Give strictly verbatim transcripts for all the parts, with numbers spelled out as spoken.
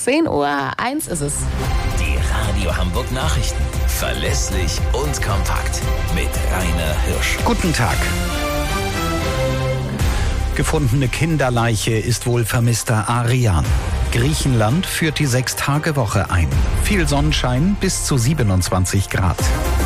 zehn Uhr eins ist es. Die Radio Hamburg Nachrichten. Verlässlich und kompakt. Mit Rainer Hirsch. Guten Tag. Gefundene Kinderleiche ist wohl vermisster Arian. Griechenland führt die Sechs-Tage-Woche ein. Viel Sonnenschein bis zu siebenundzwanzig Grad.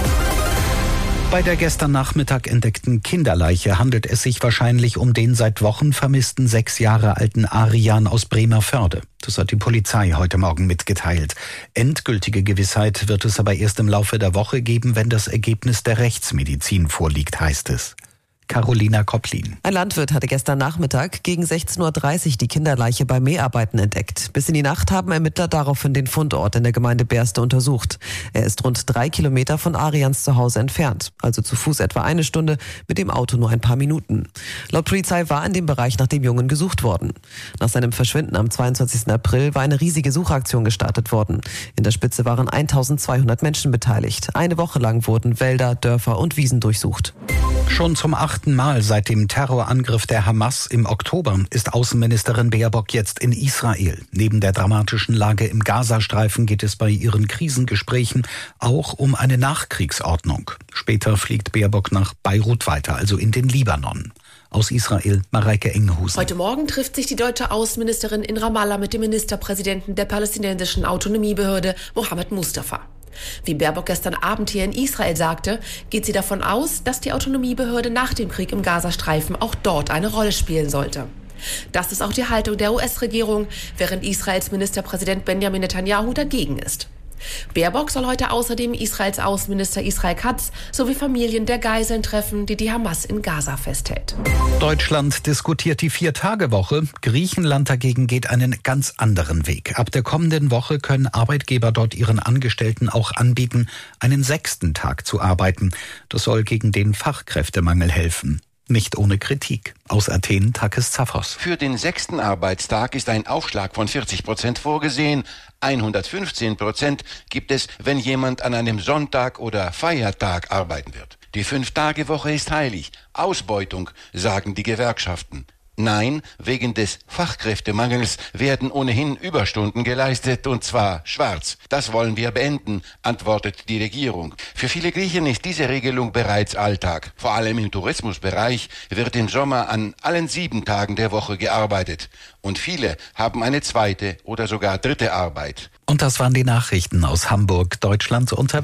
Bei der gestern Nachmittag entdeckten Kinderleiche handelt es sich wahrscheinlich um den seit Wochen vermissten sechs Jahre alten Arian aus Bremervörde. Das hat die Polizei heute Morgen mitgeteilt. Endgültige Gewissheit wird es aber erst im Laufe der Woche geben, wenn das Ergebnis der Rechtsmedizin vorliegt, heißt es. Carolina Kopplin. Ein Landwirt hatte gestern Nachmittag gegen sechzehn Uhr dreißig die Kinderleiche bei Mäharbeiten entdeckt. Bis in die Nacht haben Ermittler daraufhin den Fundort in der Gemeinde Berste untersucht. Er ist rund drei Kilometer von Arians Zuhause entfernt, also zu Fuß etwa eine Stunde, mit dem Auto nur ein paar Minuten. Laut Polizei war in dem Bereich nach dem Jungen gesucht worden. Nach seinem Verschwinden am zweiundzwanzigsten April war eine riesige Suchaktion gestartet worden. In der Spitze waren eintausendzweihundert Menschen beteiligt. Eine Woche lang wurden Wälder, Dörfer und Wiesen durchsucht. Schon zum achten Mal seit dem Terrorangriff der Hamas im Oktober ist Außenministerin Baerbock jetzt in Israel. Neben der dramatischen Lage im Gazastreifen geht es bei ihren Krisengesprächen auch um eine Nachkriegsordnung. Später fliegt Baerbock nach Beirut weiter, also in den Libanon. Aus Israel, Mareike Engehusen. Heute Morgen trifft sich die deutsche Außenministerin in Ramallah mit dem Ministerpräsidenten der palästinensischen Autonomiebehörde, Mohammed Mustafa. Wie Baerbock gestern Abend hier in Israel sagte, geht sie davon aus, dass die Autonomiebehörde nach dem Krieg im Gazastreifen auch dort eine Rolle spielen sollte. Das ist auch die Haltung der U S-Regierung, während Israels Ministerpräsident Benjamin Netanyahu dagegen ist. Baerbock soll heute außerdem Israels Außenminister Israel Katz sowie Familien der Geiseln treffen, die die Hamas in Gaza festhält. Deutschland diskutiert die Vier-Tage-Woche. Griechenland dagegen geht einen ganz anderen Weg. Ab der kommenden Woche können Arbeitgeber dort ihren Angestellten auch anbieten, einen sechsten Tag zu arbeiten. Das soll gegen den Fachkräftemangel helfen. Nicht ohne Kritik. Aus Athen, Takis Zaphos. Für den sechsten Arbeitstag ist ein Aufschlag von vierzig Prozent vorgesehen. hundertfünfzehn Prozent gibt es, wenn jemand an einem Sonntag oder Feiertag arbeiten wird. Die Fünf-Tage-Woche ist heilig. Ausbeutung, sagen die Gewerkschaften. Nein, wegen des Fachkräftemangels werden ohnehin Überstunden geleistet, und zwar schwarz. Das wollen wir beenden, antwortet die Regierung. Für viele Griechen ist diese Regelung bereits Alltag. Vor allem im Tourismusbereich wird im Sommer an allen sieben Tagen der Woche gearbeitet. Und viele haben eine zweite oder sogar dritte Arbeit. Und das waren die Nachrichten aus Hamburg, Deutschland unter